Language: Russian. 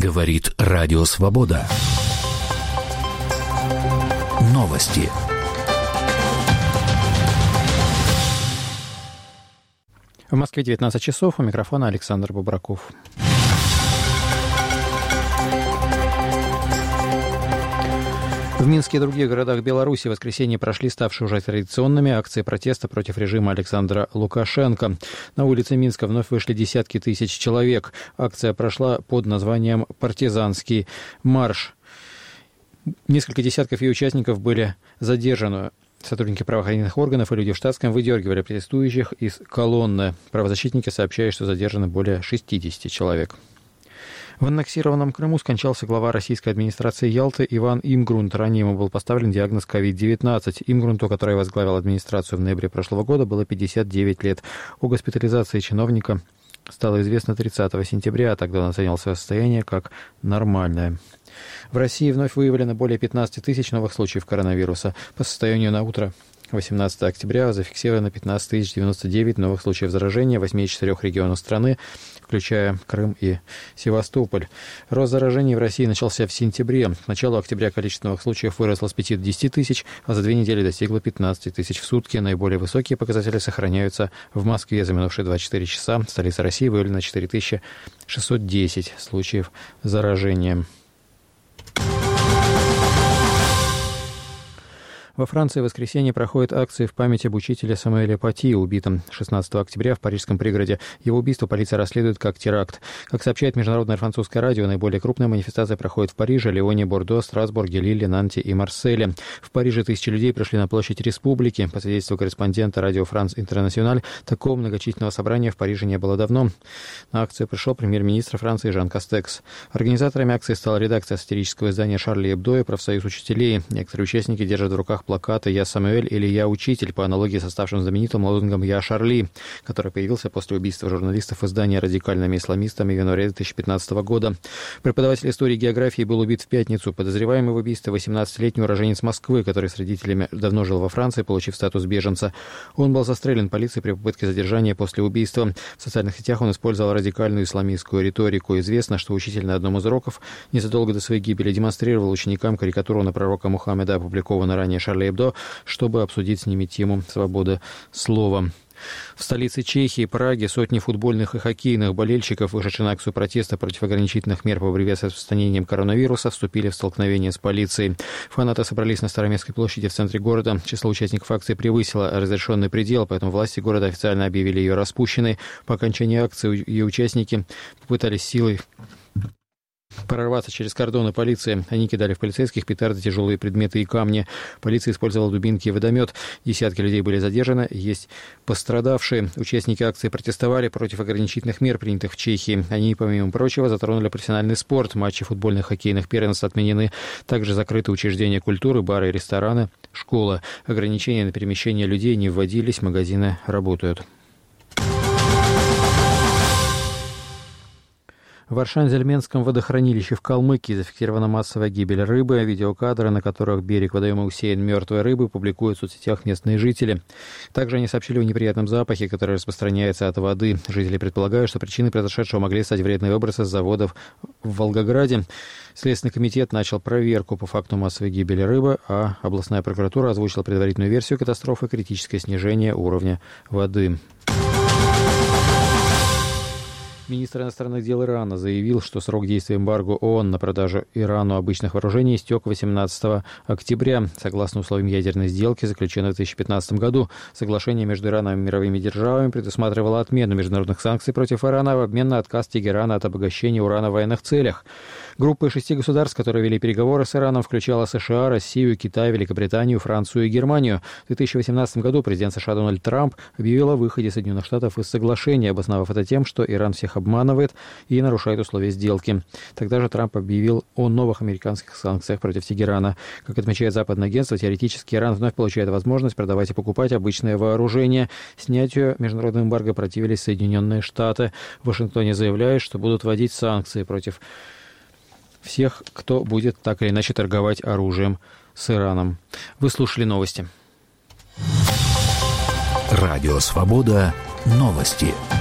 Говорит Радио Свобода. Новости. В Москве 19 часов. У микрофона Александр Бобраков. В Минске и других городах Беларуси в воскресенье прошли ставшие уже традиционными акции протеста против режима Александра Лукашенко. На улице Минска вновь вышли десятки тысяч человек. Акция прошла под названием «Партизанский марш». Несколько десятков ее участников были задержаны. Сотрудники правоохранительных органов и люди в штатском выдергивали протестующих из колонны. Правозащитники сообщают, что задержаны более 60 человек. В аннексированном Крыму скончался глава российской администрации Ялты Иван Имгрунт. Ранее ему был поставлен диагноз COVID-19. Имгрунту, который возглавил администрацию в ноябре прошлого года, было 59 лет. О госпитализации чиновника стало известно 30 сентября, а тогда он оценил свое состояние как нормальное. В России вновь выявлено более 15 тысяч новых случаев коронавируса. По состоянию на утро 18 октября зафиксировано 15 099 новых случаев заражения в 84 регионах страны, включая Крым и Севастополь. Рост заражений в России начался в сентябре. К началу октября количество новых случаев выросло с 5 до 10 тысяч, а за 2 недели достигло 15 тысяч в сутки. Наиболее высокие показатели сохраняются в Москве. За минувшие 24 часа в столице России выявлено 4610 случаев заражения. Во Франции в воскресенье проходят акции в память об учителе Самуэле Пати, убитом 16 октября в парижском пригороде. Его убийство полиция расследует как теракт. Как сообщает Международное французское радио, наиболее крупная манифестация проходит в Париже, Лионе, Бордо, Страсбурге, Лилле, Нанте и Марселе. В Париже тысячи людей пришли на площадь Республики. По свидетельству корреспондента радио «Франс Интернациональ», такого многочисленного собрания в Париже не было давно. На акцию пришел премьер-министр Франции Жан Кастекс. Организаторами акции стала редакция сатирического издания «Шарли Эбдо» и профсоюз учителей. Некоторые участники держат в руках плакаты «Я Самуэль» или «Я учитель», по аналогии со ставшим знаменитым лозунгом «Я Шарли», который появился после убийства журналистов издания радикальными исламистами в январе 2015 года. Преподаватель истории и географии был убит в пятницу. Подозреваемый в убийстве 18-летний уроженец Москвы, который с родителями давно жил во Франции, получив статус беженца. Он был застрелен полицией при попытке задержания после убийства. В социальных сетях он использовал радикальную исламистскую риторику. Известно, что учитель на одном из уроков незадолго до своей гибели демонстрировал ученикам карикатуру на пророка Мухаммеда, опубликованную ранее «Шарли Эбдо», чтобы обсудить с ними тему свободы слова. В столице Чехии, Праге, сотни футбольных и хоккейных болельщиков, вышедших на акцию протеста против ограничительных мер по борьбе с распространением коронавируса, вступили в столкновение с полицией. Фанаты собрались на Староместской площади в центре города. Число участников акции превысило разрешенный предел, поэтому власти города официально объявили ее распущенной. По окончании акции ее участники попытались силой прорваться через кордоны полиции. Они кидали в полицейских петарды, тяжелые предметы и камни. Полиция использовала дубинки и водомет. Десятки людей были задержаны. Есть пострадавшие. Участники акции протестовали против ограничительных мер, принятых в Чехии. Они, помимо прочего, затронули профессиональный спорт. Матчи футбольных и хоккейных первенств отменены. Также закрыты учреждения культуры, бары и рестораны, школы. Ограничения на перемещение людей не вводились. Магазины работают. В Аршан-Зельменском водохранилище в Калмыкии зафиксирована массовая гибель рыбы. Видеокадры, на которых берег водоема усеян мертвой рыбой, публикуют в соцсетях местные жители. Также они сообщили о неприятном запахе, который распространяется от воды. Жители предполагают, что причиной произошедшего могли стать вредные выбросы с заводов в Волгограде. Следственный комитет начал проверку по факту массовой гибели рыбы, а областная прокуратура озвучила предварительную версию катастрофы — критическое снижение уровня воды. Министр иностранных дел Ирана заявил, что срок действия эмбарго ООН на продажу Ирану обычных вооружений истек 18 октября. Согласно условиям ядерной сделки, заключенной в 2015 году, соглашение между Ираном и мировыми державами предусматривало отмену международных санкций против Ирана в обмен на отказ Тегерана от обогащения урана в военных целях. Группа из 6 государств, которые вели переговоры с Ираном, включала США, Россию, Китай, Великобританию, Францию и Германию. В 2018 году президент США Дональд Трамп объявил о выходе Соединенных Штатов из соглашения, обосновав это тем, что Иран всех обманывает и нарушает условия сделки. Тогда же Трамп объявил о новых американских санкциях против Тегерана. Как отмечает западное агентство, теоретически Иран вновь получает возможность продавать и покупать обычное вооружение. Снятию международного эмбарго противились Соединенные Штаты. В Вашингтоне заявляют, что будут вводить санкции против всех, кто будет так или иначе торговать оружием с Ираном. Вы слушали новости. Радио «Свобода». Новости.